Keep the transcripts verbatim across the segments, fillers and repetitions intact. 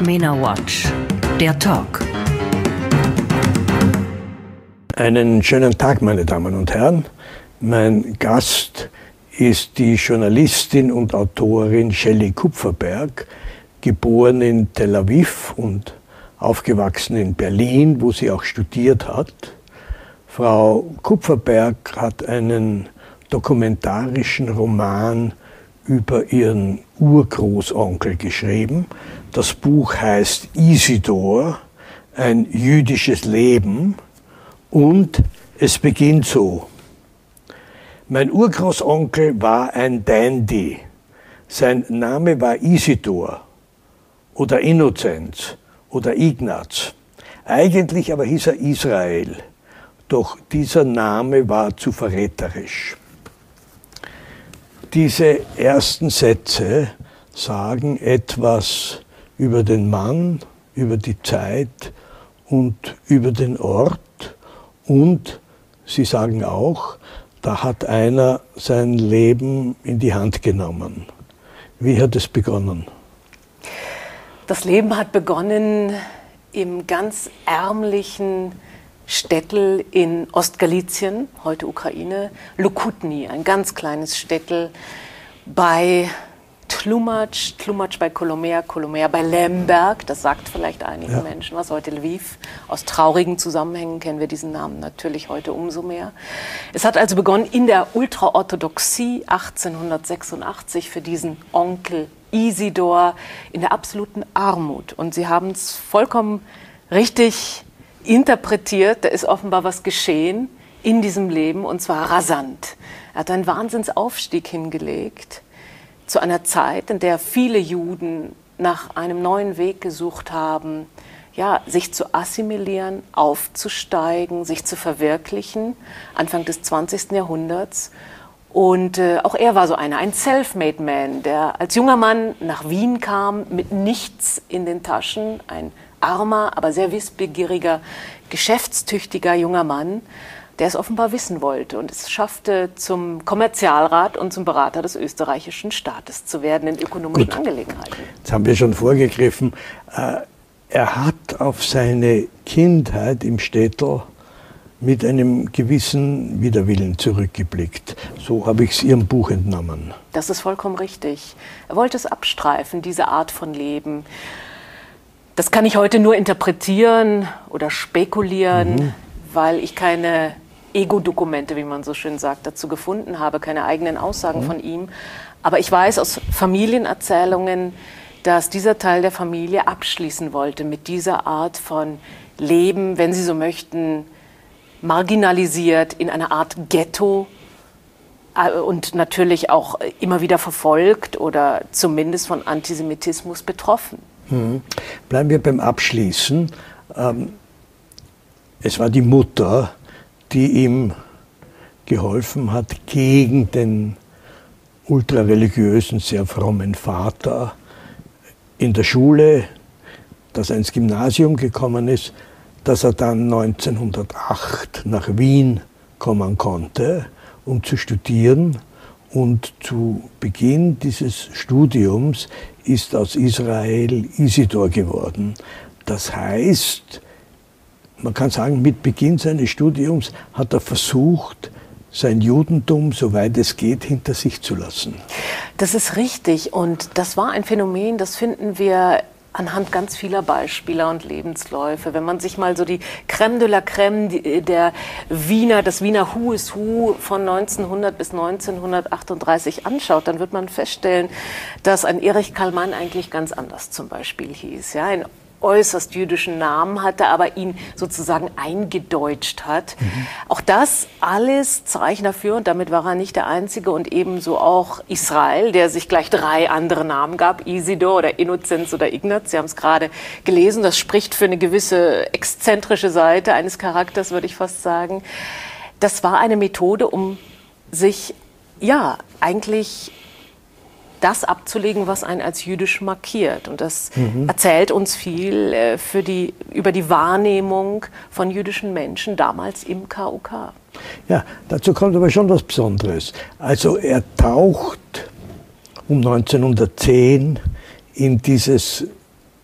Arena Watch, der Talk. Einen schönen Tag, meine Damen und Herren. Mein Gast ist die Journalistin und Autorin Shelley Kupferberg, geboren in Tel Aviv und aufgewachsen in Berlin, wo sie auch studiert hat. Frau Kupferberg hat einen dokumentarischen Roman über ihren Urgroßonkel geschrieben. Das Buch heißt Isidor, ein jüdisches Leben, und es beginnt so. Mein Urgroßonkel war ein Dandy. Sein Name war Isidor oder Innozenz oder Ignaz. Eigentlich aber hieß er Israel. Doch dieser Name war zu verräterisch. Diese ersten Sätze sagen etwas über den Mann, über die Zeit und über den Ort. Und sie sagen auch, da hat einer sein Leben in die Hand genommen. Wie hat es begonnen? Das Leben hat begonnen im ganz ärmlichen Städtel in Ostgalizien, heute Ukraine, Lokutny, ein ganz kleines Städtel bei Tlumac, Tlumac bei Kolomea, Kolomea bei Lemberg, das sagt vielleicht einigen ja. Menschen was, heute Lviv. Aus traurigen Zusammenhängen kennen wir diesen Namen natürlich heute umso mehr. Es hat also begonnen in der Ultraorthodoxie achtzehnhundertsechsundachtzig für diesen Onkel Isidor in der absoluten Armut. Und Sie haben es vollkommen richtig interpretiert, da ist offenbar was geschehen in diesem Leben, und zwar rasant. Er hat einen Wahnsinnsaufstieg hingelegt zu einer Zeit, in der viele Juden nach einem neuen Weg gesucht haben, ja, sich zu assimilieren, aufzusteigen, sich zu verwirklichen, Anfang des zwanzigsten Jahrhunderts. Und äh, auch er war so einer, ein Self-made Man, der als junger Mann nach Wien kam, mit nichts in den Taschen, ein armer, aber sehr wissbegieriger, geschäftstüchtiger junger Mann, der es offenbar wissen wollte und es schaffte, zum Kommerzialrat und zum Berater des österreichischen Staates zu werden in ökonomischen Gut. Angelegenheiten. Jetzt haben wir schon vorgegriffen. Er hat auf seine Kindheit im Städtel mit einem gewissen Widerwillen zurückgeblickt. So habe ich es Ihrem Buch entnommen. Das ist vollkommen richtig. Er wollte es abstreifen, diese Art von Leben. Das kann ich heute nur interpretieren oder spekulieren, mhm. weil ich keine Ego-Dokumente, wie man so schön sagt, dazu gefunden habe, keine eigenen Aussagen mhm. von ihm. Aber ich weiß aus Familienerzählungen, dass dieser Teil der Familie abschließen wollte mit dieser Art von Leben, wenn Sie so möchten, marginalisiert in einer Art Ghetto und natürlich auch immer wieder verfolgt oder zumindest von Antisemitismus betroffen. Mhm. Bleiben wir beim Abschließen. Ähm, es war die Mutter, die ihm geholfen hat, gegen den ultrareligiösen, sehr frommen Vater in der Schule, dass er ins Gymnasium gekommen ist, dass er dann neunzehnhundertacht nach Wien kommen konnte, um zu studieren. Und zu Beginn dieses Studiums ist aus Israel Isidor geworden. Das heißt, man kann sagen, mit Beginn seines Studiums hat er versucht, sein Judentum, soweit es geht, hinter sich zu lassen. Das ist richtig, und das war ein Phänomen, das finden wir anhand ganz vieler Beispiele und Lebensläufe. Wenn man sich mal so die Crème de la Crème der Wiener, das Wiener Who is Who von neunzehnhundert bis neunzehnhundertachtunddreißig anschaut, dann wird man feststellen, dass ein Erich Kallmann eigentlich ganz anders zum Beispiel hieß. Ja, ein äußerst jüdischen Namen hatte, aber ihn sozusagen eingedeutscht hat. Mhm. Auch das alles Zeichen dafür, und damit war er nicht der Einzige, und ebenso auch Israel, der sich gleich drei andere Namen gab, Isidor oder Innozenz oder Ignaz. Sie haben es gerade gelesen, das spricht für eine gewisse exzentrische Seite eines Charakters, würde ich fast sagen. Das war eine Methode, um sich, ja, eigentlich das abzulegen, was einen als jüdisch markiert. Und das mhm. erzählt uns viel äh, für die, über die Wahrnehmung von jüdischen Menschen damals im K U K. Ja, dazu kommt aber schon was Besonderes. Also er taucht um neunzehnhundertzehn in dieses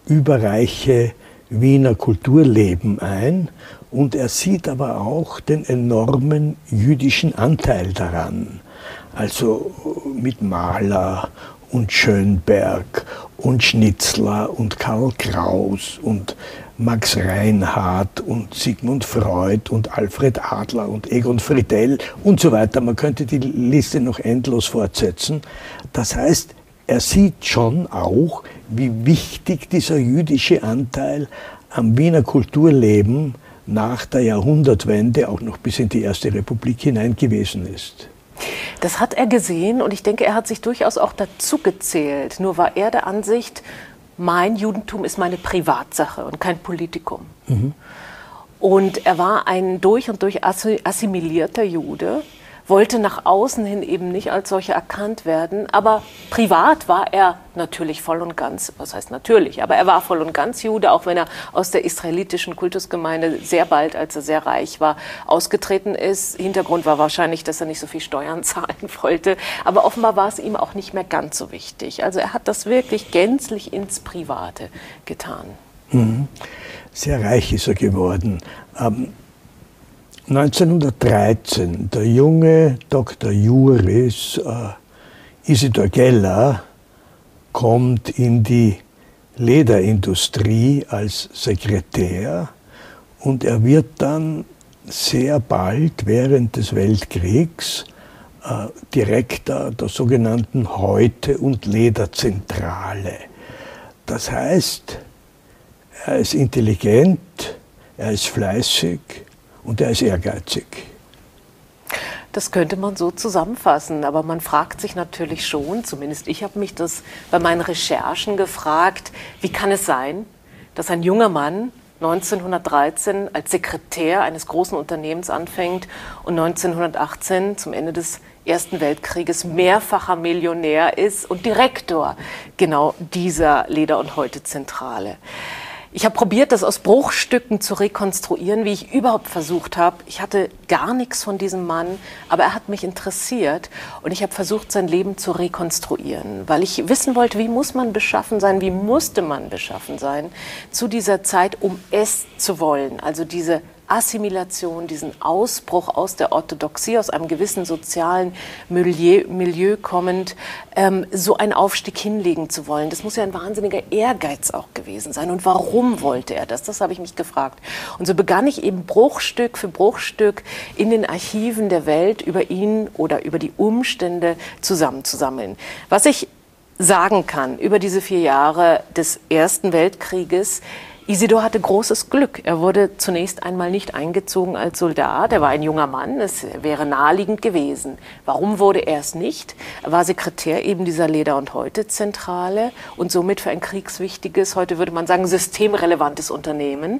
überreiche Wiener Kulturleben ein und er sieht aber auch den enormen jüdischen Anteil daran. Also mit Mahler und Schönberg und Schnitzler und Karl Kraus und Max Reinhardt und Sigmund Freud und Alfred Adler und Egon Friedell und so weiter. Man könnte die Liste noch endlos fortsetzen. Das heißt, er sieht schon auch, wie wichtig dieser jüdische Anteil am Wiener Kulturleben nach der Jahrhundertwende auch noch bis in die Erste Republik hinein gewesen ist. Das hat er gesehen und ich denke, er hat sich durchaus auch dazu gezählt. Nur war er der Ansicht, mein Judentum ist meine Privatsache und kein Politikum. Mhm. Und er war ein durch und durch assimilierter Jude, wollte nach außen hin eben nicht als solcher erkannt werden, aber privat war er natürlich voll und ganz, was heißt natürlich, aber er war voll und ganz Jude, auch wenn er aus der israelitischen Kultusgemeinde sehr bald, als er sehr reich war, ausgetreten ist. Hintergrund war wahrscheinlich, dass er nicht so viel Steuern zahlen wollte, aber offenbar war es ihm auch nicht mehr ganz so wichtig. Also er hat das wirklich gänzlich ins Private getan. Mhm. Sehr reich ist er geworden. Ähm neunzehnhundertdreizehn, der junge Doktor Juris äh, Isidor Geller kommt in die Lederindustrie als Sekretär und er wird dann sehr bald während des Weltkriegs äh, Direktor der sogenannten Häute- und Lederzentrale. Das heißt, er ist intelligent, er ist fleißig, und er ist ehrgeizig. Das könnte man so zusammenfassen, aber man fragt sich natürlich schon, zumindest ich habe mich das bei meinen Recherchen gefragt, wie kann es sein, dass ein junger Mann neunzehnhundertdreizehn als Sekretär eines großen Unternehmens anfängt und neunzehnhundertachtzehn zum Ende des Ersten Weltkrieges mehrfacher Millionär ist und Direktor genau dieser Leder- und Häute-Zentrale. Ich habe probiert, das aus Bruchstücken zu rekonstruieren, wie ich überhaupt versucht habe. Ich hatte gar nichts von diesem Mann, aber er hat mich interessiert und ich habe versucht, sein Leben zu rekonstruieren, weil ich wissen wollte, wie muss man beschaffen sein, wie musste man beschaffen sein zu dieser Zeit, um es zu wollen, also diese Assimilation, diesen Ausbruch aus der Orthodoxie, aus einem gewissen sozialen Milieu, Milieu kommend, ähm, so einen Aufstieg hinlegen zu wollen. Das muss ja ein wahnsinniger Ehrgeiz auch gewesen sein. Und warum wollte er das? Das habe ich mich gefragt. Und so begann ich eben Bruchstück für Bruchstück in den Archiven der Welt über ihn oder über die Umstände zusammenzusammeln. Was ich sagen kann über diese vier Jahre des Ersten Weltkrieges: Isidor hatte großes Glück. Er wurde zunächst einmal nicht eingezogen als Soldat. Er war ein junger Mann. Es wäre naheliegend gewesen. Warum wurde er es nicht? Er war Sekretär eben dieser Leder- und Häute-Zentrale und somit für ein kriegswichtiges, heute würde man sagen, systemrelevantes Unternehmen.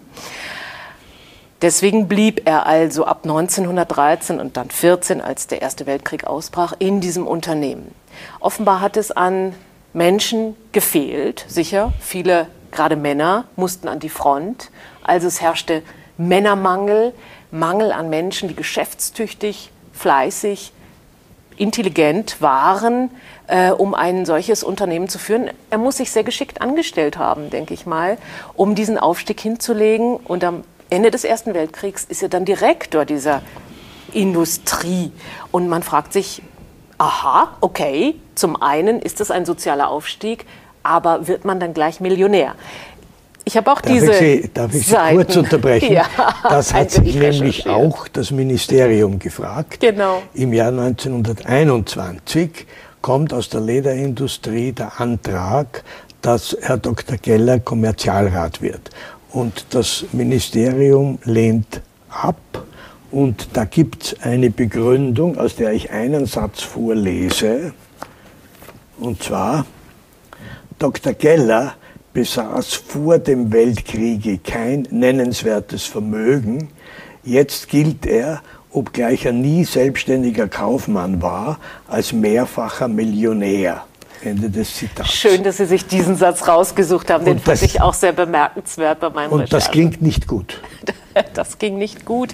Deswegen blieb er also ab neunzehnhundertdreizehn und dann vierzehn, als der Erste Weltkrieg ausbrach, in diesem Unternehmen. Offenbar hat es an Menschen gefehlt, sicher, viele gerade Männer mussten an die Front, also es herrschte Männermangel, Mangel an Menschen, die geschäftstüchtig, fleißig, intelligent waren, äh, um ein solches Unternehmen zu führen. Er muss sich sehr geschickt angestellt haben, denke ich mal, um diesen Aufstieg hinzulegen. Und am Ende des Ersten Weltkriegs ist er dann Direktor dieser Industrie. Und man fragt sich, aha, okay, zum einen ist das ein sozialer Aufstieg, aber wird man dann gleich Millionär? Ich habe auch darf diese ich Sie, darf ich Sie Seiten. kurz unterbrechen? Ja, das hat sich nämlich auch das Ministerium gefragt. Genau. Im Jahr neunzehnhunderteinundzwanzig kommt aus der Lederindustrie der Antrag, dass Herr Doktor Geller Kommerzialrat wird. Und das Ministerium lehnt ab. Und da gibt es eine Begründung, aus der ich einen Satz vorlese. Und zwar: Doktor Geller besaß vor dem Weltkriege kein nennenswertes Vermögen. Jetzt gilt er, obgleich er nie selbstständiger Kaufmann war, als mehrfacher Millionär. Ende des Zitats. Schön, dass Sie sich diesen Satz rausgesucht haben. Den fand ich auch sehr bemerkenswert bei meinem Recherchen. Und das klingt nicht gut. Das ging nicht gut.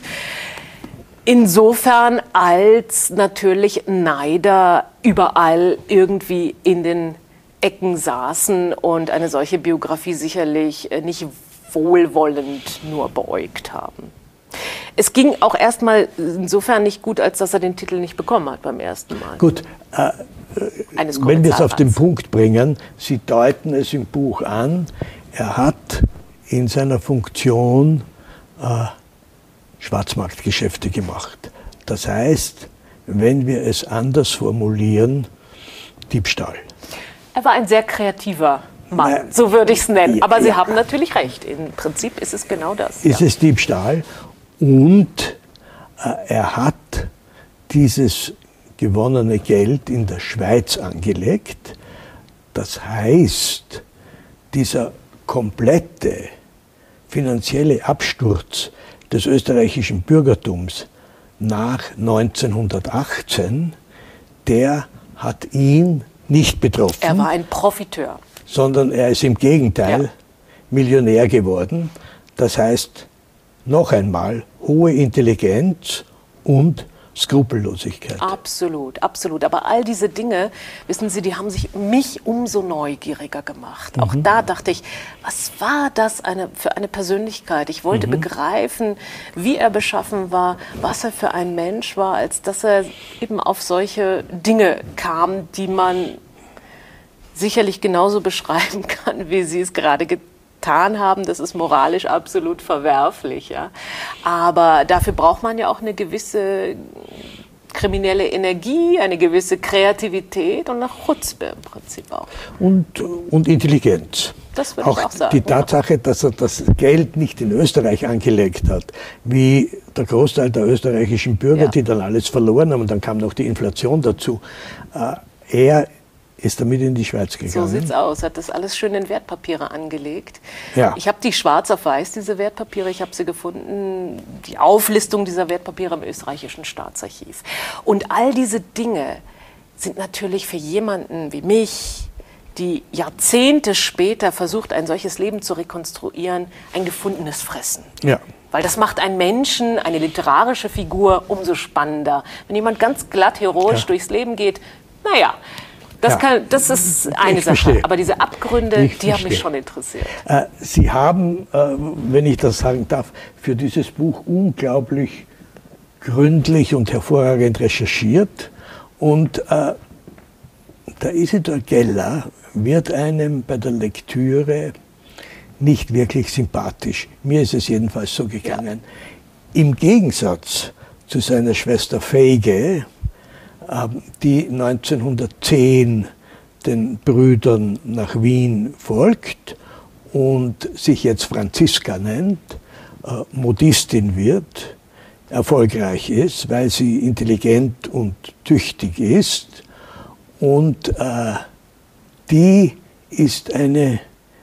Insofern, als natürlich Neider überall irgendwie in den Ecken saßen und eine solche Biografie sicherlich nicht wohlwollend nur beäugt haben. Es ging auch erstmal insofern nicht gut, als dass er den Titel nicht bekommen hat beim ersten Mal. Gut, äh, wenn wir es auf den Punkt bringen, Sie deuten es im Buch an, er hat in seiner Funktion äh, Schwarzmarktgeschäfte gemacht. Das heißt, wenn wir es anders formulieren, Diebstahl. Er war ein sehr kreativer Mann, Na, so würde ich es nennen. Ja, Aber Sie ja. haben natürlich recht. Im Prinzip ist es genau das. Ist ja. es Diebstahl. Und äh, er hat dieses gewonnene Geld in der Schweiz angelegt. Das heißt, dieser komplette finanzielle Absturz des österreichischen Bürgertums nach neunzehnhundertachtzehn, der hat ihn nicht betroffen. Er war ein Profiteur. Sondern er ist im Gegenteil ja. Millionär geworden. Das heißt, noch einmal, hohe Intelligenz und Skrupellosigkeit. Absolut, absolut. Aber all diese Dinge, wissen Sie, die haben sich mich umso neugieriger gemacht. Mhm. Auch da dachte ich, was war das eine, für eine Persönlichkeit? Ich wollte mhm. begreifen, wie er beschaffen war, was er für ein Mensch war, als dass er eben auf solche Dinge kam, die man sicherlich genauso beschreiben kann, wie Sie es gerade getan haben. Das ist moralisch absolut verwerflich. Ja? Aber dafür braucht man ja auch eine gewisse kriminelle Energie, eine gewisse Kreativität und nach Chutzpe im Prinzip auch. Und, und Intelligenz. Das würde ich auch sagen. Die Tatsache, dass er das Geld nicht in Österreich angelegt hat, wie der Großteil der österreichischen Bürger, ja. die dann alles verloren haben, und dann kam noch die Inflation dazu. Er ist damit in die Schweiz gegangen. So sieht's aus. Hat das alles schön in Wertpapiere angelegt. Ja. Ich habe die schwarz auf weiß, diese Wertpapiere. Ich habe sie gefunden, die Auflistung dieser Wertpapiere im österreichischen Staatsarchiv. Und all diese Dinge sind natürlich für jemanden wie mich, die Jahrzehnte später versucht, ein solches Leben zu rekonstruieren, ein gefundenes Fressen. Ja. Weil das macht einen Menschen, eine literarische Figur, umso spannender. Wenn jemand ganz glatt heroisch ja. durchs Leben geht, naja, Das, kann, das ist eine ich Sache, verstehe. Aber diese Abgründe, ich die verstehe. haben mich schon interessiert. Äh, Sie haben, äh, wenn ich das sagen darf, für dieses Buch unglaublich gründlich und hervorragend recherchiert. Und äh, der Isidor Geller wird einem bei der Lektüre nicht wirklich sympathisch. Mir ist es jedenfalls so gegangen. Ja. Im Gegensatz zu seiner Schwester Feige, die neunzehnhundertzehn den Brüdern nach Wien folgt und sich jetzt Franziska nennt, äh, Modistin wird, erfolgreich ist, weil sie intelligent und tüchtig ist. Und äh, die ist eine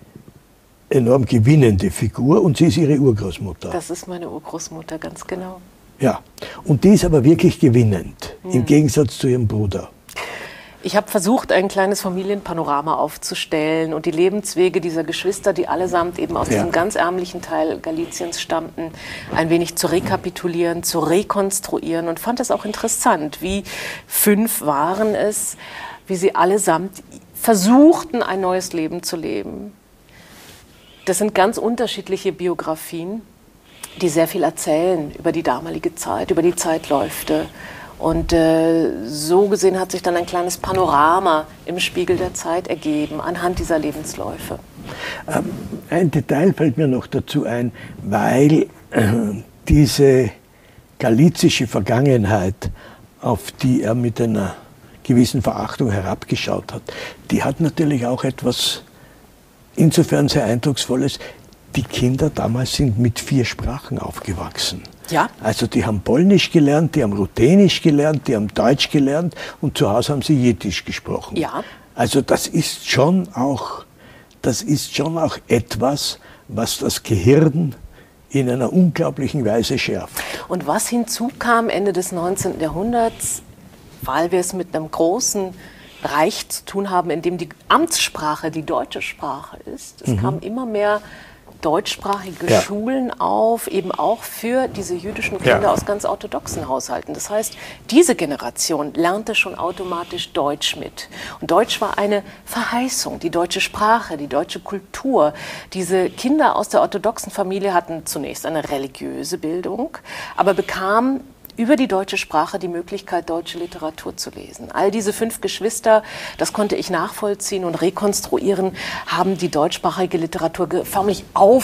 enorm gewinnende Figur und sie ist ihre Urgroßmutter. Das ist meine Urgroßmutter, ganz genau. Ja, und die ist aber wirklich gewinnend, mhm. im Gegensatz zu ihrem Bruder. Ich habe versucht, ein kleines Familienpanorama aufzustellen und die Lebenswege dieser Geschwister, die allesamt eben aus ja. diesem ganz ärmlichen Teil Galiciens stammten, ein wenig zu rekapitulieren, zu rekonstruieren und fand es auch interessant, wie fünf waren es, wie sie allesamt versuchten, ein neues Leben zu leben. Das sind ganz unterschiedliche Biografien, die sehr viel erzählen über die damalige Zeit, über die Zeitläufe. Und äh, so gesehen hat sich dann ein kleines Panorama im Spiegel der Zeit ergeben, anhand dieser Lebensläufe. Ähm, ein Detail fällt mir noch dazu ein, weil äh, diese galizische Vergangenheit, auf die er mit einer gewissen Verachtung herabgeschaut hat, die hat natürlich auch etwas insofern sehr Eindrucksvolles. Die Kinder damals sind mit vier Sprachen aufgewachsen. Ja. Also die haben Polnisch gelernt, die haben Ruthenisch gelernt, die haben Deutsch gelernt und zu Hause haben sie Jiddisch gesprochen. Ja. Also das ist schon auch, das ist schon auch etwas, was das Gehirn in einer unglaublichen Weise schärft. Und was hinzukam Ende des neunzehnten Jahrhunderts, weil wir es mit einem großen Reich zu tun haben, in dem die Amtssprache die deutsche Sprache ist. Es mhm. kam immer mehr deutschsprachige ja. Schulen auf, eben auch für diese jüdischen Kinder ja. aus ganz orthodoxen Haushalten. Das heißt, diese Generation lernte schon automatisch Deutsch mit. Und Deutsch war eine Verheißung, die deutsche Sprache, die deutsche Kultur. Diese Kinder aus der orthodoxen Familie hatten zunächst eine religiöse Bildung, aber bekamen über die deutsche Sprache die Möglichkeit, deutsche Literatur zu lesen. All diese fünf Geschwister, das konnte ich nachvollziehen und rekonstruieren, haben die deutschsprachige Literatur förmlich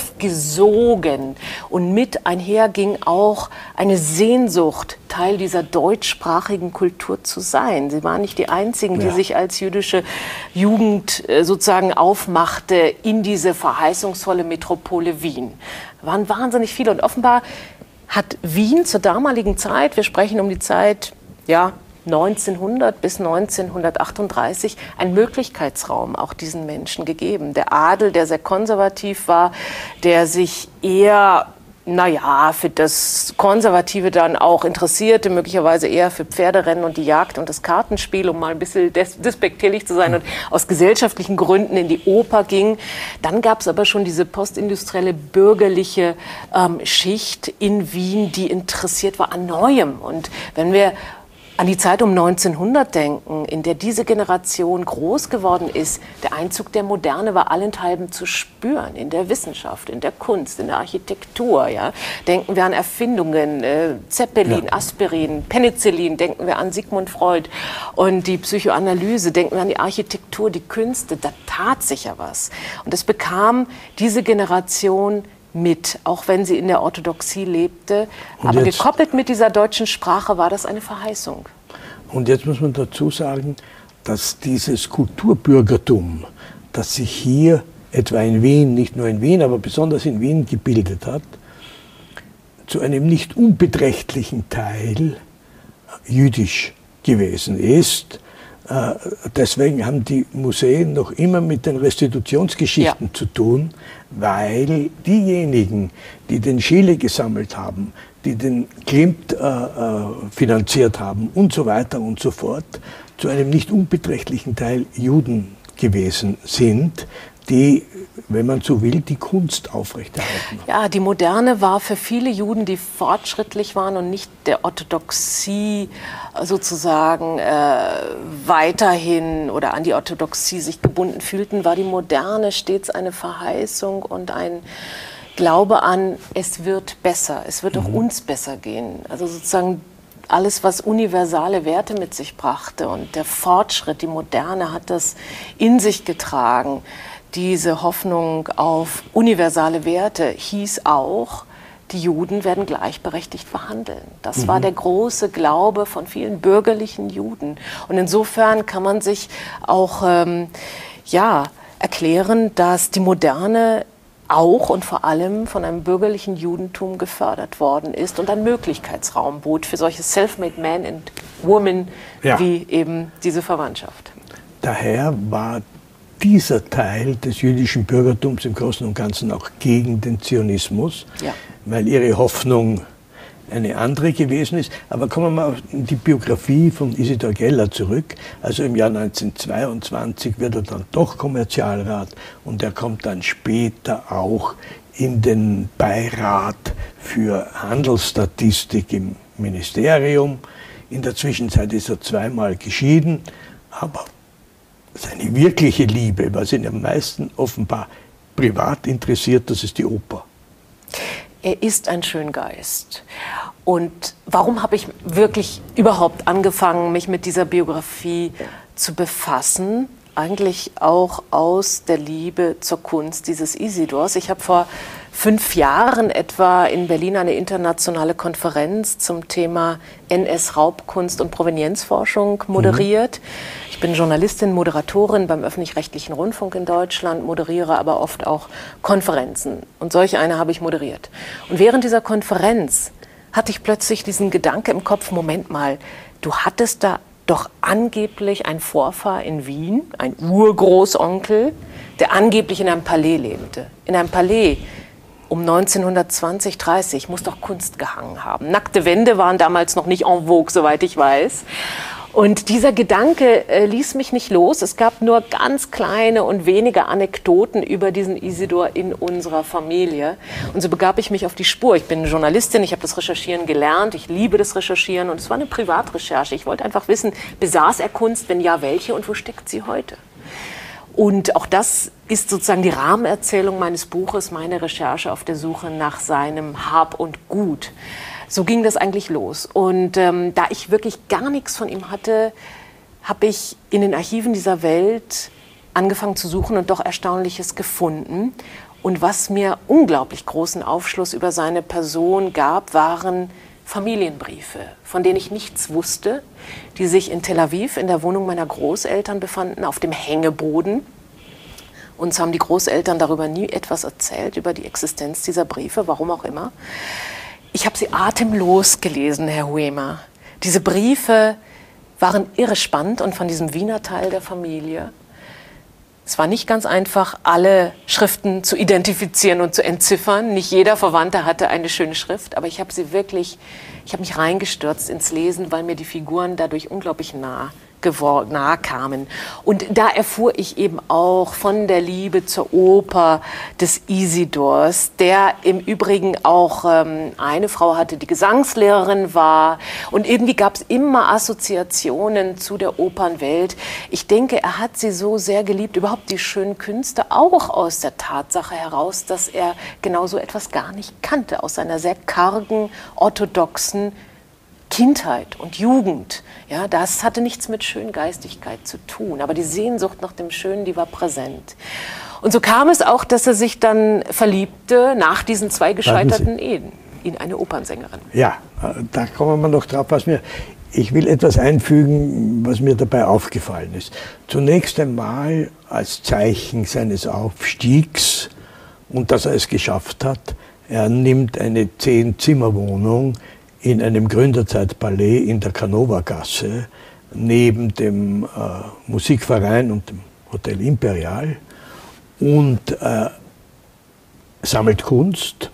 aufgesogen. Und mit einher ging auch eine Sehnsucht, Teil dieser deutschsprachigen Kultur zu sein. Sie waren nicht die Einzigen, die ja. sich als jüdische Jugend sozusagen aufmachte in diese verheißungsvolle Metropole Wien. Da waren wahnsinnig viele und offenbar hat Wien zur damaligen Zeit, wir sprechen um die Zeit ja, neunzehnhundert bis neunzehnhundertachtunddreißig, einen Möglichkeitsraum auch diesen Menschen gegeben. Der Adel, der sehr konservativ war, der sich eher, naja, für das Konservative dann auch interessierte, möglicherweise eher für Pferderennen und die Jagd und das Kartenspiel, um mal ein bisschen des despektierlich zu sein, und aus gesellschaftlichen Gründen in die Oper ging. Dann gab es aber schon diese postindustrielle bürgerliche ähm, Schicht in Wien, die interessiert war an Neuem. Und wenn wir an die Zeit um neunzehnhundert denken, in der diese Generation groß geworden ist, der Einzug der Moderne war allenthalben zu spüren, in der Wissenschaft, in der Kunst, in der Architektur. Ja. Denken wir an Erfindungen, äh, Zeppelin, ja. Aspirin, Penicillin, denken wir an Sigmund Freud und die Psychoanalyse, denken wir an die Architektur, die Künste, da tat sich ja was. Und es bekam diese Generation mit, auch wenn sie in der Orthodoxie lebte. Und aber jetzt, gekoppelt mit dieser deutschen Sprache war das eine Verheißung. Und jetzt muss man dazu sagen, dass dieses Kulturbürgertum, das sich hier etwa in Wien, nicht nur in Wien, aber besonders in Wien gebildet hat, zu einem nicht unbeträchtlichen Teil jüdisch gewesen ist. Deswegen haben die Museen noch immer mit den Restitutionsgeschichten ja. zu tun, weil diejenigen, die den Schiele gesammelt haben, die den Klimt äh, äh, finanziert haben und so weiter und so fort, zu einem nicht unbeträchtlichen Teil Juden gewesen sind, die, wenn man so will, die Kunst aufrechterhalten haben. Ja, die Moderne war für viele Juden, die fortschrittlich waren und nicht der Orthodoxie sozusagen äh, weiterhin oder an die Orthodoxie sich gebunden fühlten, war die Moderne stets eine Verheißung und ein Glaube an, es wird besser, es wird auch mhm. uns besser gehen. Also sozusagen alles, was universale Werte mit sich brachte, und der Fortschritt, die Moderne hat das in sich getragen. Diese Hoffnung auf universale Werte hieß auch, die Juden werden gleichberechtigt behandeln. Das mhm. war der große Glaube von vielen bürgerlichen Juden. Und insofern kann man sich auch ähm, ja, erklären, dass die Moderne auch und vor allem von einem bürgerlichen Judentum gefördert worden ist und einen Möglichkeitsraum bot für solche self-made men and women ja. wie eben diese Verwandtschaft. Daher war dieser Teil des jüdischen Bürgertums im Großen und Ganzen auch gegen den Zionismus, ja. weil ihre Hoffnung eine andere gewesen ist. Aber kommen wir mal auf die Biografie von Isidor Geller zurück. Also im Jahr neunzehnhundertzweiundzwanzig wird er dann doch Kommerzialrat und er kommt dann später auch in den Beirat für Handelsstatistik im Ministerium. In der Zwischenzeit ist er zweimal geschieden, aber seine wirkliche Liebe, was ihn am meisten offenbar privat interessiert, das ist die Oper. Er ist ein Schöngeist. Und warum habe ich wirklich überhaupt angefangen, mich mit dieser Biografie zu befassen? Eigentlich auch aus der Liebe zur Kunst dieses Isidors. Ich habe vor fünf Jahren etwa in Berlin eine internationale Konferenz zum Thema N S-Raubkunst und Provenienzforschung moderiert. Mhm. Ich bin Journalistin, Moderatorin beim öffentlich-rechtlichen Rundfunk in Deutschland, moderiere aber oft auch Konferenzen. Und solch eine habe ich moderiert. Und während dieser Konferenz hatte ich plötzlich diesen Gedanke im Kopf, Moment mal, du hattest da doch angeblich ein Vorfahr in Wien, ein Urgroßonkel, der angeblich in einem Palais lebte. In einem Palais um neunzehnhundertzwanzig, dreißig muss doch Kunst gehangen haben. Nackte Wände waren damals noch nicht en vogue, soweit ich weiß. Und dieser Gedanke äh, ließ mich nicht los. Es gab nur ganz kleine und wenige Anekdoten über diesen Isidor in unserer Familie. Und so begab ich mich auf die Spur. Ich bin Journalistin, ich habe das Recherchieren gelernt, ich liebe das Recherchieren und es war eine Privatrecherche. Ich wollte einfach wissen, besaß er Kunst, wenn ja, welche und wo steckt sie heute? Und auch das ist sozusagen die Rahmenerzählung meines Buches, meine Recherche auf der Suche nach seinem Hab und Gut. So ging das eigentlich los. Und ähm, da ich wirklich gar nichts von ihm hatte, habe ich in den Archiven dieser Welt angefangen zu suchen und doch Erstaunliches gefunden. Und was mir unglaublich großen Aufschluss über seine Person gab, waren Familienbriefe, von denen ich nichts wusste, die sich in Tel Aviv in der Wohnung meiner Großeltern befanden, auf dem Hängeboden. Uns haben die Großeltern darüber nie etwas erzählt, über die Existenz dieser Briefe, warum auch immer. Ich habe sie atemlos gelesen, Herr Huemer. Diese Briefe waren irre spannend und von diesem Wiener Teil der Familie. Es war nicht ganz einfach, alle Schriften zu identifizieren und zu entziffern. Nicht jeder Verwandte hatte eine schöne Schrift, aber ich habe sie wirklich, ich habe mich reingestürzt ins Lesen, weil mir die Figuren dadurch unglaublich nah nahe kamen. Und da erfuhr ich eben auch von der Liebe zur Oper des Isidors, der im Übrigen auch ähm, eine Frau hatte, die Gesangslehrerin war. Und irgendwie gab es immer Assoziationen zu der Opernwelt. Ich denke, er hat sie so sehr geliebt, überhaupt die schönen Künste, auch aus der Tatsache heraus, dass er genau so etwas gar nicht kannte, aus seiner sehr kargen, orthodoxen Kindheit und Jugend. Ja, das hatte nichts mit Schöngeistigkeit zu tun, aber die Sehnsucht nach dem Schönen, die war präsent. Und so kam es auch, dass er sich dann verliebte nach diesen zwei gescheiterten Ehen in eine Opernsängerin. Ja, da kommen wir noch drauf, was mir... Ich will etwas einfügen, was mir dabei aufgefallen ist. Zunächst einmal als Zeichen seines Aufstiegs und dass er es geschafft hat, er nimmt eine Zehn-Zimmer-Wohnung in einem Gründerzeitpalais in der Canova-Gasse neben dem äh, Musikverein und dem Hotel Imperial und äh, sammelt Kunst.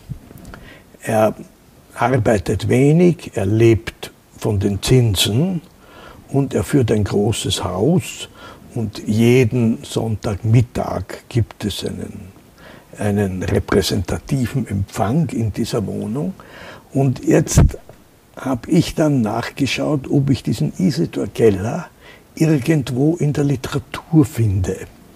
Er arbeitet wenig, er lebt von den Zinsen und er führt ein großes Haus und jeden Sonntagmittag gibt es einen, einen repräsentativen Empfang in dieser Wohnung. Und jetzt habe ich dann nachgeschaut, ob ich diesen Isidor Keller irgendwo in der Literatur finde.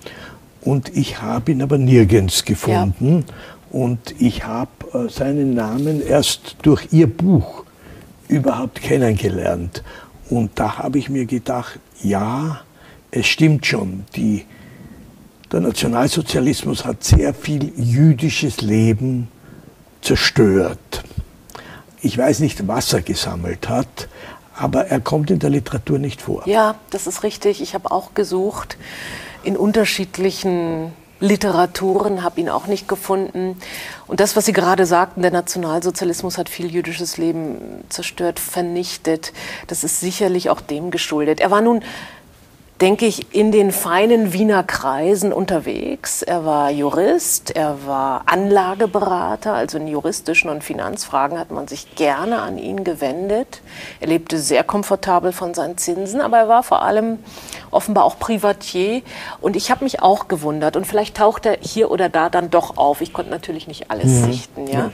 Und ich habe ihn aber nirgends gefunden. Ja. Und ich habe äh, seinen Namen erst durch ihr Buch überhaupt kennengelernt. Und da habe ich mir gedacht, ja, es stimmt schon, die, der Nationalsozialismus hat sehr viel jüdisches Leben zerstört. Ich weiß nicht, was er gesammelt hat, aber er kommt in der Literatur nicht vor. Ja, das ist richtig. Ich habe auch gesucht in unterschiedlichen Literaturen, habe ihn auch nicht gefunden. Und das, was Sie gerade sagten, der Nationalsozialismus hat viel jüdisches Leben zerstört, vernichtet. Das ist sicherlich auch dem geschuldet. Er war nun, denke ich, in den feinen Wiener Kreisen unterwegs. Er war Jurist, er war Anlageberater, also in juristischen und Finanzfragen hat man sich gerne an ihn gewendet. Er lebte sehr komfortabel von seinen Zinsen, aber er war vor allem offenbar auch Privatier. Und ich habe mich auch gewundert und vielleicht taucht er hier oder da dann doch auf. Ich konnte natürlich nicht alles mhm. sichten. Ja.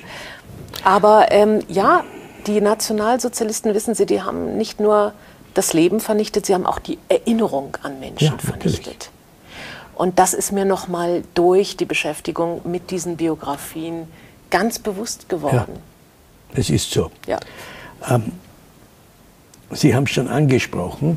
Aber ähm, ja, die Nationalsozialisten, wissen Sie, die haben nicht nur das Leben vernichtet, sie haben auch die Erinnerung an Menschen ja, vernichtet. Und das ist mir nochmal durch die Beschäftigung mit diesen Biografien ganz bewusst geworden. Ja, es ist so. Ja. Ähm, Sie haben es schon angesprochen,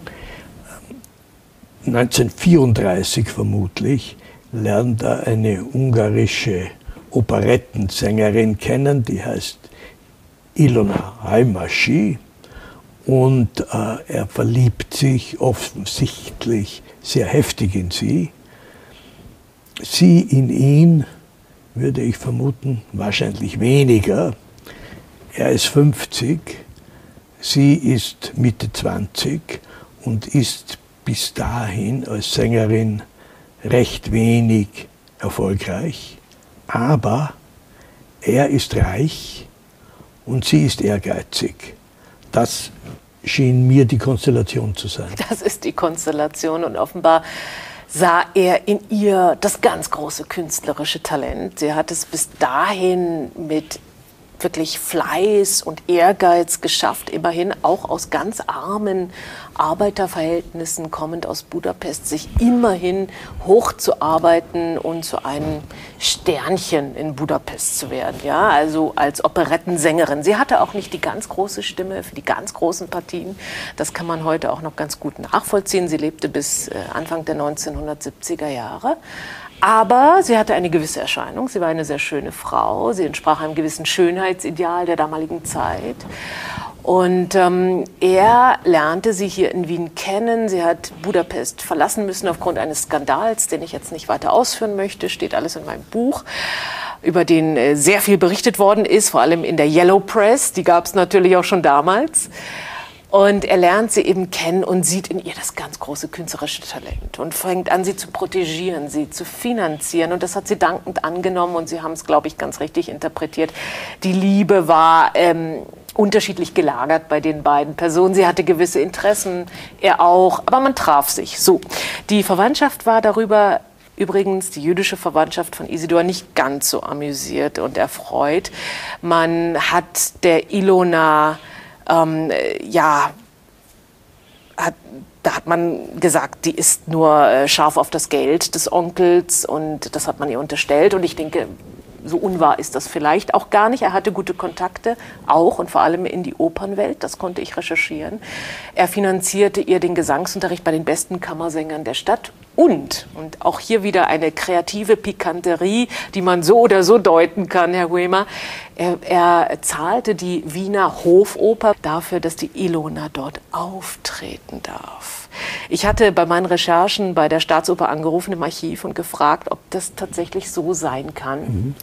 neunzehnhundertvierunddreißig vermutlich lernt er eine ungarische Operettensängerin kennen, die heißt Ilona Hajmasi. Und äh, er verliebt sich offensichtlich sehr heftig in sie. Sie in ihn, würde ich vermuten, wahrscheinlich weniger. Er ist fünfzig, sie ist Mitte zwanzig und ist bis dahin als Sängerin recht wenig erfolgreich. Aber er ist reich und sie ist ehrgeizig. Das schien mir die Konstellation zu sein. Das ist die Konstellation und offenbar sah er in ihr das ganz große künstlerische Talent. Sie hat es bis dahin mit wirklich Fleiß und Ehrgeiz geschafft, immerhin auch aus ganz armen Arbeiterverhältnissen kommend aus Budapest, sich immerhin hochzuarbeiten und zu einem Sternchen in Budapest zu werden, ja, also als Operettensängerin. Sie hatte auch nicht die ganz große Stimme für die ganz großen Partien. Das kann man heute auch noch ganz gut nachvollziehen. Sie lebte bis Anfang der neunzehnhundertsiebziger Jahre. Aber sie hatte eine gewisse Erscheinung. Sie war eine sehr schöne Frau. Sie entsprach einem gewissen Schönheitsideal der damaligen Zeit. Und ähm, er lernte sie hier in Wien kennen. Sie hat Budapest verlassen müssen aufgrund eines Skandals, den ich jetzt nicht weiter ausführen möchte. Steht alles in meinem Buch, über den äh, sehr viel berichtet worden ist, vor allem in der Yellow Press. Die gab es natürlich auch schon damals. Und er lernt sie eben kennen und sieht in ihr das ganz große künstlerische Talent und fängt an, sie zu protegieren, sie zu finanzieren. Und das hat sie dankend angenommen und sie haben es, glaube ich, ganz richtig interpretiert. Die Liebe war ähm, unterschiedlich gelagert bei den beiden Personen. Sie hatte gewisse Interessen, er auch, aber man traf sich. So, die Verwandtschaft war darüber, übrigens die jüdische Verwandtschaft von Isidor, nicht ganz so amüsiert und erfreut. Man hat der Ilona Ähm, ja, hat, da hat man gesagt, die ist nur äh, scharf auf das Geld des Onkels und das hat man ihr unterstellt. Und ich denke, so unwahr ist das vielleicht auch gar nicht. Er hatte gute Kontakte, auch und vor allem in die Opernwelt, das konnte ich recherchieren. Er finanzierte ihr den Gesangsunterricht bei den besten Kammersängern der Stadt. Und, und auch hier wieder eine kreative Pikanterie, die man so oder so deuten kann, Herr Huemer, er, er zahlte die Wiener Hofoper dafür, dass die Ilona dort auftreten darf. Ich hatte bei meinen Recherchen bei der Staatsoper angerufen im Archiv und gefragt, ob das tatsächlich so sein kann. Mhm.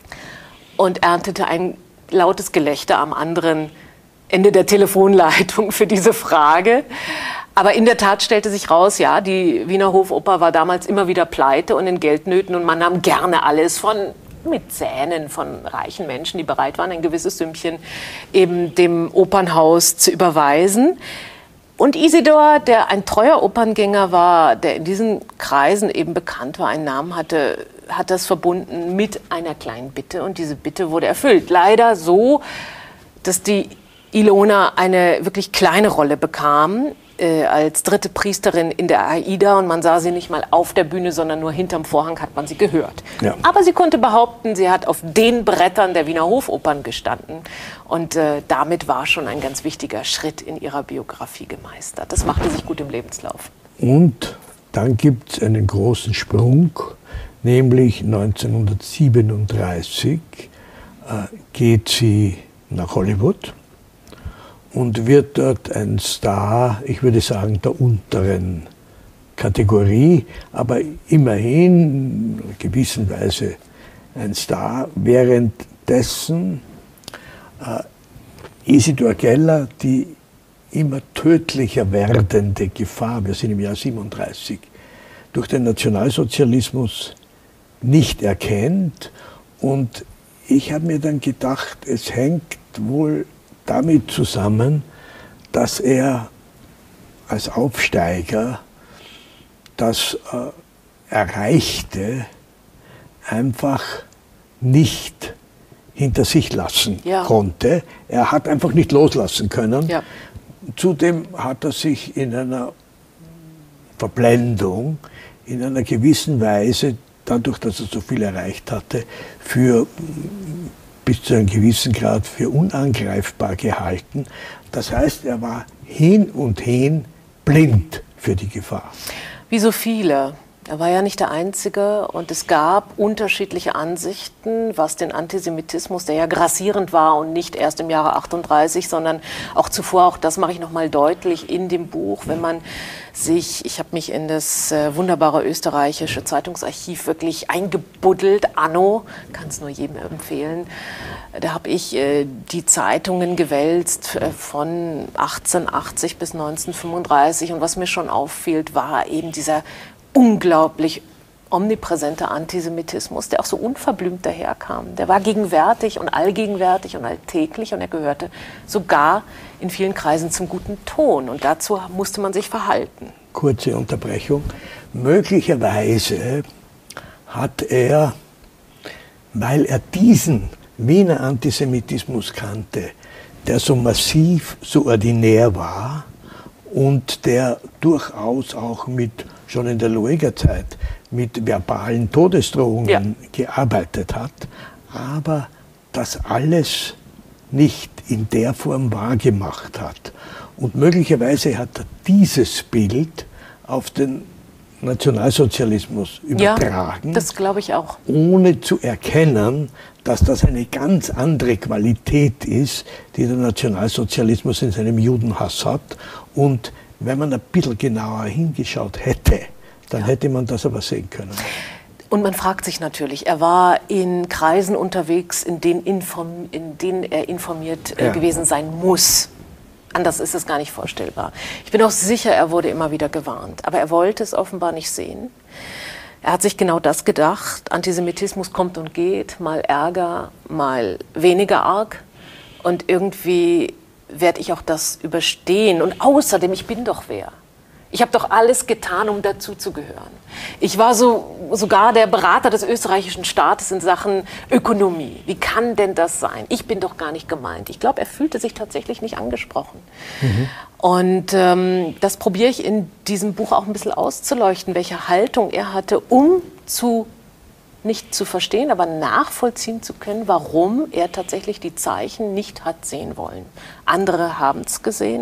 Und erntete ein lautes Gelächter am anderen Ende der Telefonleitung für diese Frage. Aber in der Tat stellte sich raus, ja, die Wiener Hofoper war damals immer wieder pleite und in Geldnöten und man nahm gerne alles von Mäzenen, von reichen Menschen, die bereit waren, ein gewisses Sümmchen eben dem Opernhaus zu überweisen. Und Isidor, der ein treuer Operngänger war, der in diesen Kreisen eben bekannt war, einen Namen hatte, hat das verbunden mit einer kleinen Bitte und diese Bitte wurde erfüllt. Leider so, dass die Ilona eine wirklich kleine Rolle bekam, äh, als dritte Priesterin in der Aida und man sah sie nicht mal auf der Bühne, sondern nur hinterm Vorhang hat man sie gehört. Ja. Aber sie konnte behaupten, sie hat auf den Brettern der Wiener Hofopern gestanden und äh, damit war schon ein ganz wichtiger Schritt in ihrer Biografie gemeistert. Das machte sich gut im Lebenslauf. Und dann gibt es einen großen Sprung, nämlich neunzehnhundertsiebenunddreißig äh, geht sie nach Hollywood und wird dort ein Star, ich würde sagen, der unteren Kategorie, aber immerhin in gewisser Weise ein Star, währenddessen äh, Isidor Geller die immer tödlicher werdende Gefahr, wir sind im Jahr siebenunddreißig, durch den Nationalsozialismus nicht erkennt. Und ich habe mir dann gedacht, es hängt wohl damit zusammen, dass er als Aufsteiger das äh, Erreichte einfach nicht hinter sich lassen ja. konnte. Er hat einfach nicht loslassen können. Ja. Zudem hat er sich in einer Verblendung, in einer gewissen Weise, dadurch, dass er so viel erreicht hatte, für bis zu einem gewissen Grad für unangreifbar gehalten. Das heißt, er war hin und hin blind für die Gefahr. Wie so viele. Er war ja nicht der Einzige und es gab unterschiedliche Ansichten, was den Antisemitismus, der ja grassierend war und nicht erst im Jahre achtunddreißig, sondern auch zuvor, auch das mache ich nochmal deutlich in dem Buch, wenn man sich, ich habe mich in das äh, wunderbare österreichische Zeitungsarchiv wirklich eingebuddelt, Anno, kann es nur jedem empfehlen, da habe ich äh, die Zeitungen gewälzt äh, von achtzehnhundertachtzig bis neunzehnhundertfünfunddreißig und was mir schon auffiel, war eben dieser unglaublich omnipräsenter Antisemitismus, der auch so unverblümt daherkam. Der war gegenwärtig und allgegenwärtig und alltäglich und er gehörte sogar in vielen Kreisen zum guten Ton. Und dazu musste man sich verhalten. Kurze Unterbrechung. Möglicherweise hat er, weil er diesen Wiener Antisemitismus kannte, der so massiv, so ordinär war und der durchaus auch mit, schon in der Lueger-Zeit, mit verbalen Todesdrohungen ja. gearbeitet hat, aber das alles nicht in der Form wahrgemacht hat. Und möglicherweise hat er dieses Bild auf den Nationalsozialismus übertragen. Ja, das glaube ich auch. Ohne zu erkennen, dass das eine ganz andere Qualität ist, die der Nationalsozialismus in seinem Judenhass hat. Und wenn man ein bisschen genauer hingeschaut hätte, dann ja. hätte man das aber sehen können. Und man fragt sich natürlich, er war in Kreisen unterwegs, in denen, inform, in denen er informiert äh, ja. gewesen sein muss. Anders ist es gar nicht vorstellbar. Ich bin auch sicher, er wurde immer wieder gewarnt. Aber er wollte es offenbar nicht sehen. Er hat sich genau das gedacht. Antisemitismus kommt und geht, mal Ärger, mal weniger arg. Und irgendwie werde ich auch das überstehen. Und außerdem, ich bin doch wer. Ich habe doch alles getan, um dazuzugehören. Ich war so, sogar der Berater des österreichischen Staates in Sachen Ökonomie. Wie kann denn das sein? Ich bin doch gar nicht gemeint. Ich glaube, er fühlte sich tatsächlich nicht angesprochen. Mhm. Und ähm, das probiere ich in diesem Buch auch ein bisschen auszuleuchten, welche Haltung er hatte, um zu, nicht zu verstehen, aber nachvollziehen zu können, warum er tatsächlich die Zeichen nicht hat sehen wollen. Andere haben es gesehen.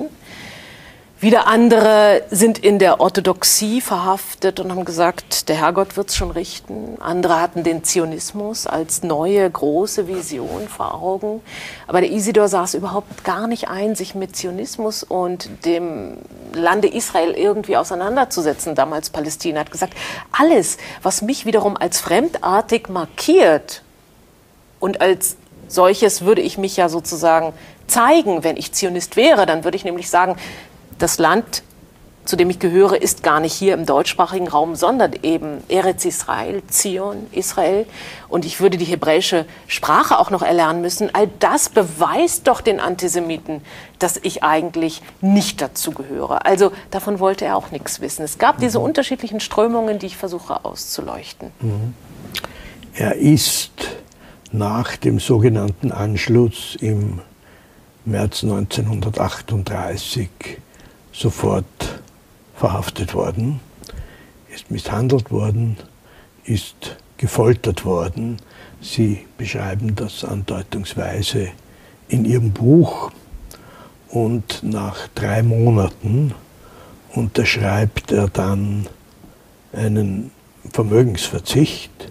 Wieder andere sind in der Orthodoxie verhaftet und haben gesagt, der Herrgott wird es schon richten. Andere hatten den Zionismus als neue, große Vision vor Augen. Aber der Isidor sah es überhaupt gar nicht ein, sich mit Zionismus und dem Lande Israel irgendwie auseinanderzusetzen, damals Palästina. Er hat gesagt, alles, was mich wiederum als fremdartig markiert und als solches würde ich mich ja sozusagen zeigen, wenn ich Zionist wäre, dann würde ich nämlich sagen, das Land, zu dem ich gehöre, ist gar nicht hier im deutschsprachigen Raum, sondern eben Eretz Israel, Zion, Israel. Und ich würde die hebräische Sprache auch noch erlernen müssen. All das beweist doch den Antisemiten, dass ich eigentlich nicht dazu gehöre. Also davon wollte er auch nichts wissen. Es gab diese unterschiedlichen Strömungen, die ich versuche auszuleuchten. Er ist nach dem sogenannten Anschluss im März neunzehnhundertachtunddreißig sofort verhaftet worden, ist misshandelt worden, ist gefoltert worden. Sie beschreiben das andeutungsweise in Ihrem Buch. Und nach drei Monaten unterschreibt er dann einen Vermögensverzicht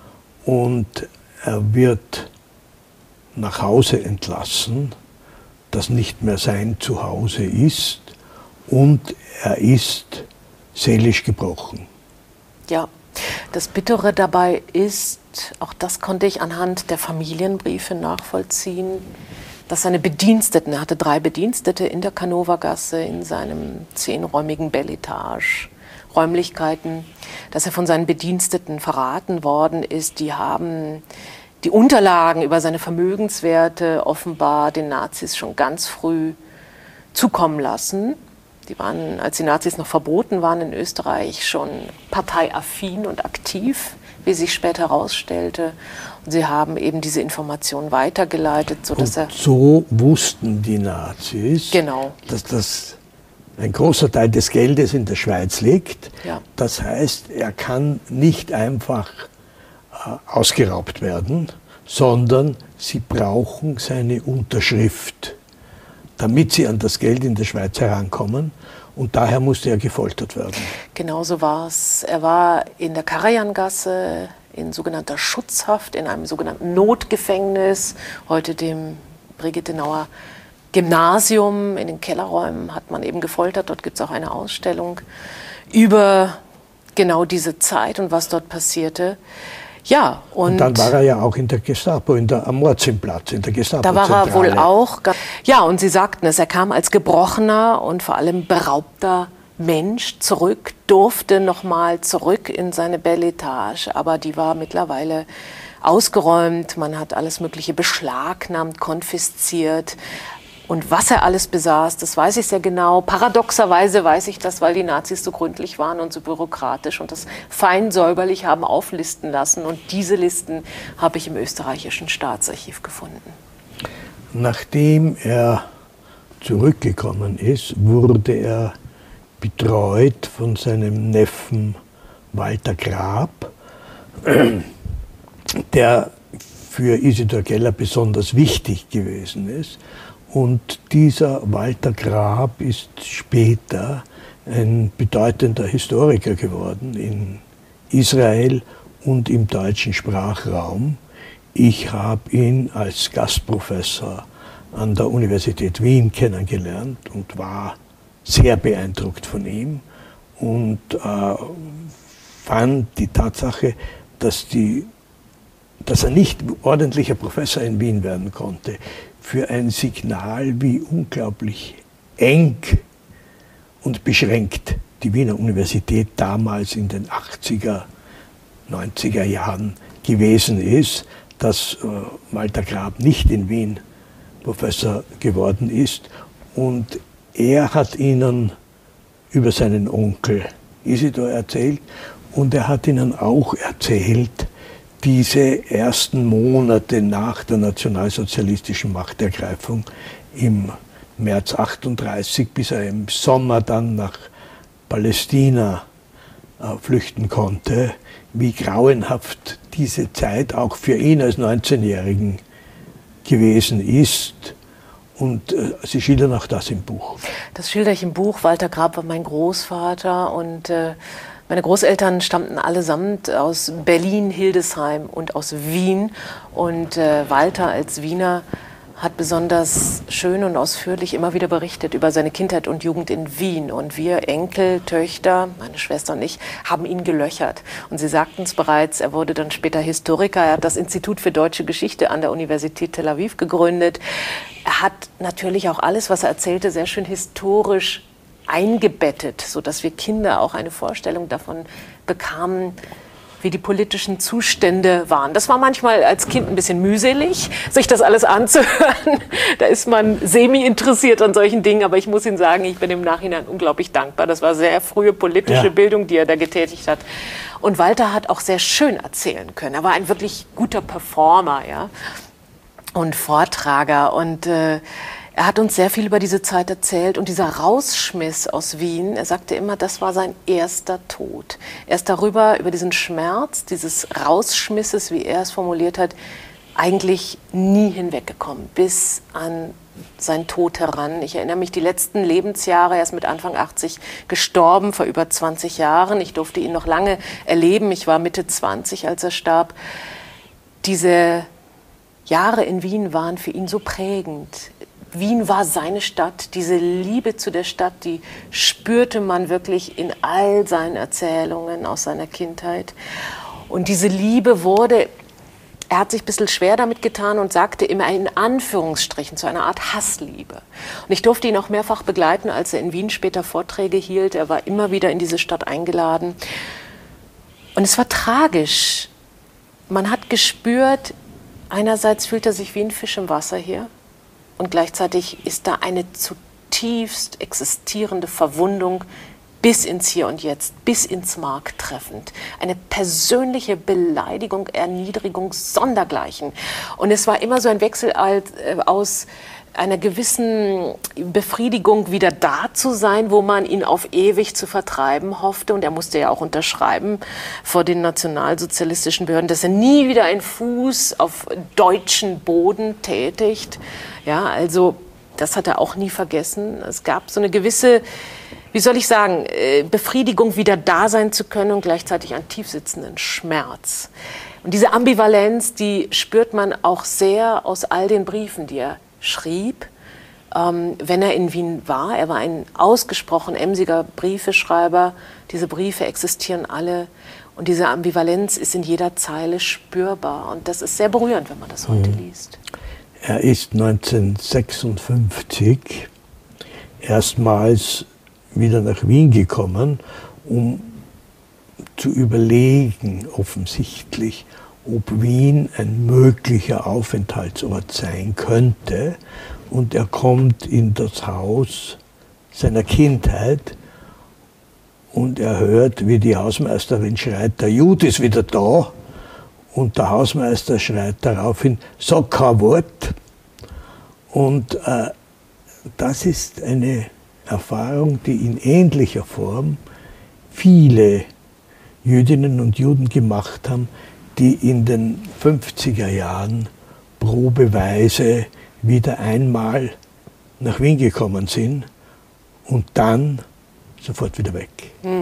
und er wird nach Hause entlassen, das nicht mehr sein Zuhause ist. Und er ist seelisch gebrochen. Ja, das Bittere dabei ist, auch das konnte ich anhand der Familienbriefe nachvollziehen, dass seine Bediensteten, er hatte drei Bedienstete in der Canova-Gasse, in seinem zehnräumigen Beletage, Räumlichkeiten, dass er von seinen Bediensteten verraten worden ist. Die haben die Unterlagen über seine Vermögenswerte offenbar den Nazis schon ganz früh zukommen lassen. Die waren, als die Nazis noch verboten waren in Österreich, schon parteiaffin und aktiv, wie sich später herausstellte. Und sie haben eben diese Informationen weitergeleitet, sodass er... Und so wussten die Nazis, genau. dass das ein großer Teil des Geldes in der Schweiz liegt. Ja. Das heißt, er kann nicht einfach äh, ausgeraubt werden, sondern sie brauchen seine Unterschrift, damit sie an das Geld in der Schweiz herankommen. Und daher musste er gefoltert werden. Genau so war es. Er war in der Karajangasse in sogenannter Schutzhaft, in einem sogenannten Notgefängnis, heute dem Brigittenauer Gymnasium. In den Kellerräumen hat man eben gefoltert. Dort gibt es auch eine Ausstellung über genau diese Zeit und was dort passierte. Ja, und, und dann war er ja auch in der Gestapo, in der, am Mordsinnplatz, in der Gestapo-Zentrale. Da war er wohl auch. Ja, und Sie sagten es, er kam als gebrochener und vor allem beraubter Mensch zurück, durfte noch mal zurück in seine Belle Etage, aber die war mittlerweile ausgeräumt. Man hat alles Mögliche beschlagnahmt, konfisziert. Und was er alles besaß, das weiß ich sehr genau. Paradoxerweise weiß ich das, weil die Nazis so gründlich waren und so bürokratisch und das fein säuberlich haben auflisten lassen. Und diese Listen habe ich im österreichischen Staatsarchiv gefunden. Nachdem er zurückgekommen ist, wurde er betreut von seinem Neffen Walter Grab, der für Isidor Keller besonders wichtig gewesen ist. Und dieser Walter Grab ist später ein bedeutender Historiker geworden in Israel und im deutschen Sprachraum. Ich habe ihn als Gastprofessor an der Universität Wien kennengelernt und war sehr beeindruckt von ihm und äh, fand die Tatsache, dass, die, dass er nicht ordentlicher Professor in Wien werden konnte, für ein Signal, wie unglaublich eng und beschränkt die Wiener Universität damals in den achtziger, neunziger Jahren gewesen ist, dass äh, Walter Grab nicht in Wien Professor geworden ist. Und er hat ihnen über seinen Onkel Isidor erzählt und er hat ihnen auch erzählt, diese ersten Monate nach der nationalsozialistischen Machtergreifung im März achtunddreißig, bis er im Sommer dann nach Palästina äh, flüchten konnte, wie grauenhaft diese Zeit auch für ihn als neunzehnjährigen gewesen ist. Und äh, Sie schildern auch das im Buch. Das schildere ich im Buch. Walter Grab war mein Großvater und äh, meine Großeltern stammten allesamt aus Berlin, Hildesheim und aus Wien. Und äh, Walter als Wiener hat besonders schön und ausführlich immer wieder berichtet über seine Kindheit und Jugend in Wien. Und wir Enkel, Töchter, meine Schwester und ich, haben ihn gelöchert. Und Sie sagten es bereits, er wurde dann später Historiker. Er hat das Institut für Deutsche Geschichte an der Universität Tel Aviv gegründet. Er hat natürlich auch alles, was er erzählte, sehr schön historisch eingebettet, sodass wir Kinder auch eine Vorstellung davon bekamen, wie die politischen Zustände waren. Das war manchmal als Kind ein bisschen mühselig, sich das alles anzuhören. Da ist man semi-interessiert an solchen Dingen, aber ich muss Ihnen sagen, ich bin im Nachhinein unglaublich dankbar. Das war sehr frühe politische ja. Bildung, die er da getätigt hat. Und Walter hat auch sehr schön erzählen können. Er war ein wirklich guter Performer, ja, und Vortrager. Und äh, er hat uns sehr viel über diese Zeit erzählt und dieser Rausschmiss aus Wien, er sagte immer, das war sein erster Tod. Er ist darüber, über diesen Schmerz, dieses Rausschmisses, wie er es formuliert hat, eigentlich nie hinweggekommen, bis an seinen Tod heran. Ich erinnere mich, die letzten Lebensjahre, er ist mit Anfang achtzig gestorben, vor über zwanzig Jahren. Ich durfte ihn noch lange erleben, ich war Mitte zwanzig, als er starb. Diese Jahre in Wien waren für ihn so prägend. Wien war seine Stadt, diese Liebe zu der Stadt, die spürte man wirklich in all seinen Erzählungen aus seiner Kindheit. Und diese Liebe wurde, er hat sich ein bisschen schwer damit getan und sagte immer in Anführungsstrichen zu einer Art Hassliebe. Und ich durfte ihn auch mehrfach begleiten, als er in Wien später Vorträge hielt. Er war immer wieder in diese Stadt eingeladen. Und es war tragisch. Man hat gespürt, einerseits fühlt er sich wie ein Fisch im Wasser hier. Und gleichzeitig ist da eine zutiefst existierende Verwundung bis ins Hier und Jetzt, bis ins Mark treffend. Eine persönliche Beleidigung, Erniedrigung sondergleichen. Und es war immer so ein Wechsel aus einer gewissen Befriedigung, wieder da zu sein, wo man ihn auf ewig zu vertreiben hoffte. Und er musste ja auch unterschreiben vor den nationalsozialistischen Behörden, dass er nie wieder einen Fuß auf deutschen Boden tätigt. Ja, also das hat er auch nie vergessen. Es gab so eine gewisse, wie soll ich sagen, Befriedigung, wieder da sein zu können und gleichzeitig einen tiefsitzenden Schmerz. Und diese Ambivalenz, die spürt man auch sehr aus all den Briefen, die er schrieb, ähm, wenn er in Wien war. Er war ein ausgesprochen emsiger Briefeschreiber. Diese Briefe existieren alle. Und diese Ambivalenz ist in jeder Zeile spürbar. Und das ist sehr berührend, wenn man das heute mhm. liest. Er ist neunzehnhundertsechsundfünfzig erstmals wieder nach Wien gekommen um zu überlegen, offensichtlich, ob Wien ein möglicher Aufenthaltsort sein könnte. Und er kommt in das Haus seiner Kindheit und er hört, wie die Hausmeisterin schreit, der Jud ist wieder da. Und der Hausmeister schreit daraufhin, sag kein Wort. Und äh, das ist eine Erfahrung, die in ähnlicher Form viele Jüdinnen und Juden gemacht haben, die in den fünfziger Jahren probeweise wieder einmal nach Wien gekommen sind und dann sofort wieder weg. Hm.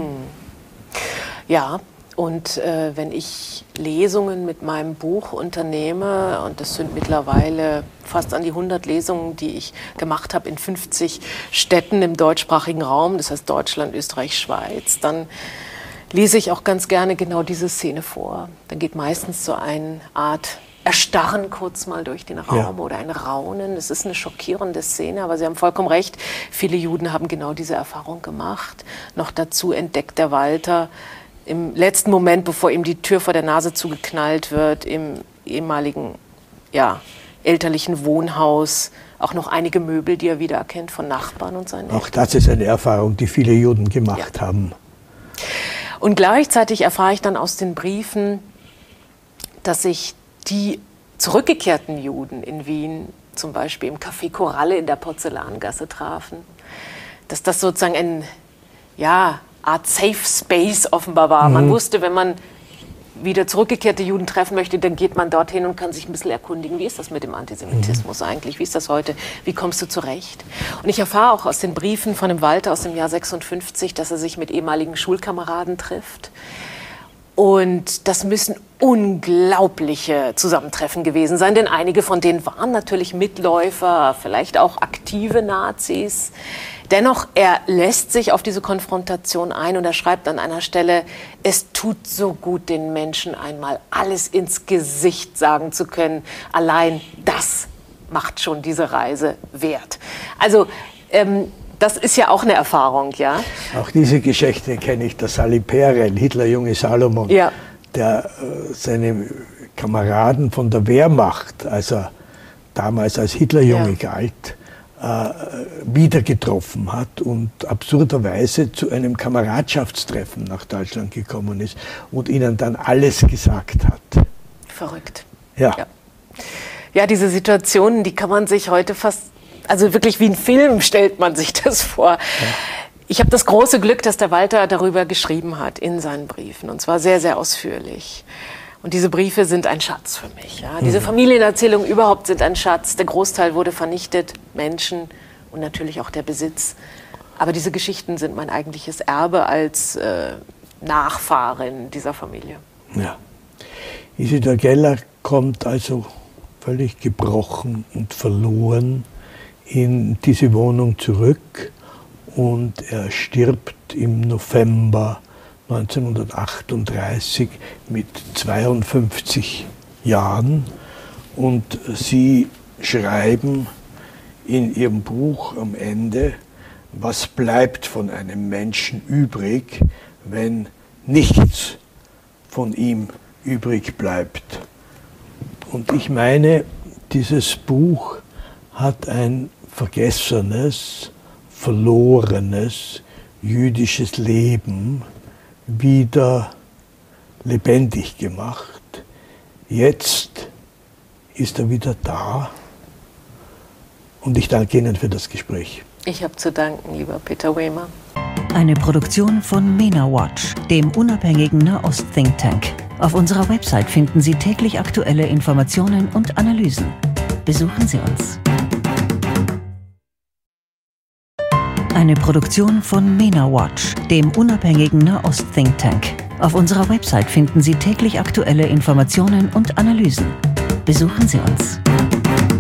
Ja, und äh, wenn ich Lesungen mit meinem Buch unternehme, und das sind mittlerweile fast an die hundert Lesungen, die ich gemacht habe in fünfzig Städten im deutschsprachigen Raum, das heißt Deutschland, Österreich, Schweiz, dann lese ich auch ganz gerne genau diese Szene vor. Dann geht meistens so eine Art Erstarren kurz mal durch den Raum, ja, oder ein Raunen. Es ist eine schockierende Szene, aber Sie haben vollkommen recht. Viele Juden haben genau diese Erfahrung gemacht. Noch dazu entdeckt der Walter im letzten Moment, bevor ihm die Tür vor der Nase zugeknallt wird, im ehemaligen, ja, elterlichen Wohnhaus auch noch einige Möbel, die er wiedererkennt von Nachbarn und seinen Auch das ist eine Erfahrung, die viele Juden gemacht, ja, haben. Und gleichzeitig erfahre ich dann aus den Briefen, dass sich die zurückgekehrten Juden in Wien zum Beispiel im Café Koralle in der Porzellangasse trafen. Dass das sozusagen ein, ja, Art Safe Space offenbar war. Mhm. Man wusste, wenn man wieder zurückgekehrte Juden treffen möchte, dann geht man dorthin und kann sich ein bisschen erkundigen, wie ist das mit dem Antisemitismus mhm. eigentlich, wie ist das heute, wie kommst du zurecht? Und ich erfahre auch aus den Briefen von dem Walter aus dem Jahr sechsundfünfzig, dass er sich mit ehemaligen Schulkameraden trifft. Und das müssen unglaubliche Zusammentreffen gewesen sein, denn einige von denen waren natürlich Mitläufer, vielleicht auch aktive Nazis. Dennoch, er lässt sich auf diese Konfrontation ein und er schreibt an einer Stelle, es tut so gut, den Menschen einmal alles ins Gesicht sagen zu können. Allein das macht schon diese Reise wert. Also, ähm, das ist ja auch eine Erfahrung, ja? Auch diese Geschichte kenne ich, der Sali Perel, Hitlerjunge Salomon, ja, der äh, seine Kameraden von der Wehrmacht, als er damals als Hitlerjunge ja. galt, äh, wieder getroffen hat und absurderweise zu einem Kameradschaftstreffen nach Deutschland gekommen ist und ihnen dann alles gesagt hat. Verrückt. Ja. Ja, ja, diese Situationen, die kann man sich heute fast, also wirklich wie ein Film stellt man sich das vor. Ja. Ich habe das große Glück, dass der Walter darüber geschrieben hat in seinen Briefen, und zwar sehr, sehr ausführlich. Und diese Briefe sind ein Schatz für mich. Ja. Diese mhm. Familienerzählungen überhaupt sind ein Schatz. Der Großteil wurde vernichtet, Menschen und natürlich auch der Besitz. Aber diese Geschichten sind mein eigentliches Erbe als äh, Nachfahrin dieser Familie. Ja. Isidor Geller kommt also völlig gebrochen und verloren in diese Wohnung zurück und er stirbt im November neunzehnhundertachtunddreißig mit zweiundfünfzig Jahren und Sie schreiben in Ihrem Buch am Ende, was bleibt von einem Menschen übrig, wenn nichts von ihm übrig bleibt. Und ich meine, dieses Buch hat ein vergessenes, verlorenes jüdisches Leben wieder lebendig gemacht. Jetzt ist er wieder da und ich danke Ihnen für das Gespräch. Ich habe zu danken, lieber Peter Wehmer. Eine Produktion von MENA Watch, dem unabhängigen Nahost-Think Tank. Auf unserer Website finden Sie täglich aktuelle Informationen und Analysen. Besuchen Sie uns. Eine Produktion von MENA Watch, dem unabhängigen Nahost-Think Tank. Auf unserer Website finden Sie täglich aktuelle Informationen und Analysen. Besuchen Sie uns.